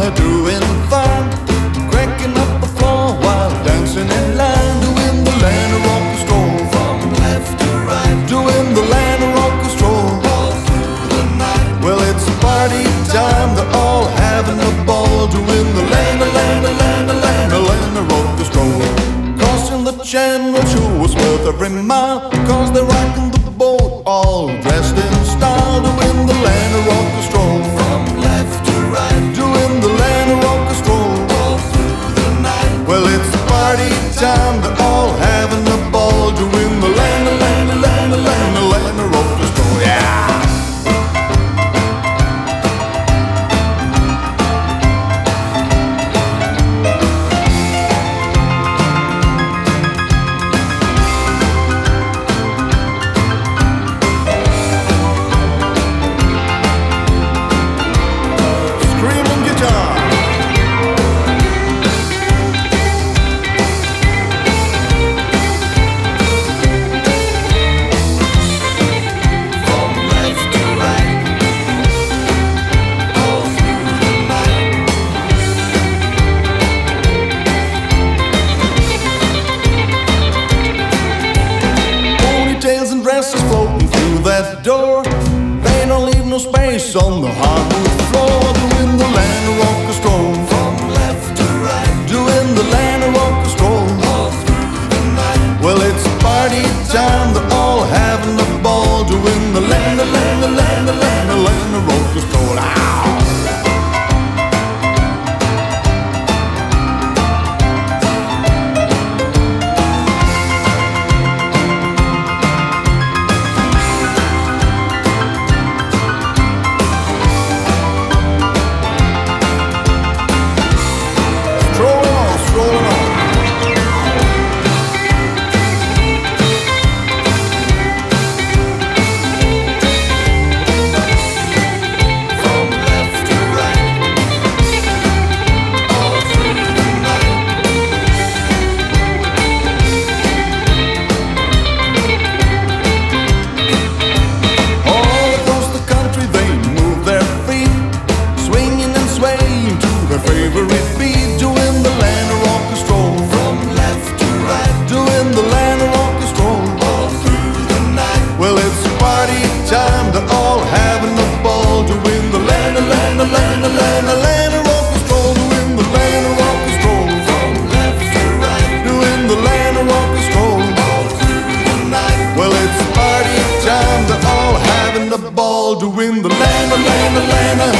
doing fun, cracking up the floor while dancing in line, doing the Lana rock and stroll from left to right, doing the Lana rock and stroll all through the night. Well, it's party time, they're all having a ball, doing the Lana rock and stroll. Crossing the channel, sure was worth every mile, cause they're rocking the boat all dressed in style, doing the Lana rock and stroll from left to right, doing the Lana rock and stroll all through the night. Well, it's party time, they're all having a ball, doing the Lana rock and stroll, yeah. Dresses floating through that door, they don't leave no space on the hardwood floor, doing the Lana rock and stroll from left to right, doing the Lana rock and stroll all through the night. Well, it's party time, they're all having a ball, doing the Lana rock and stroll. Ow! Favorite beat, doing the Lana rock and stroll from left to right, doing the Lana rock and stroll all through the night. Well, it's party time, they're all having a ball, doing the Lana rock and stroll, doing the Lana rock and stroll from left to right, doing the Lana rock and stroll all through the night. Well, it's party time, they're all having a ball, doing the Lana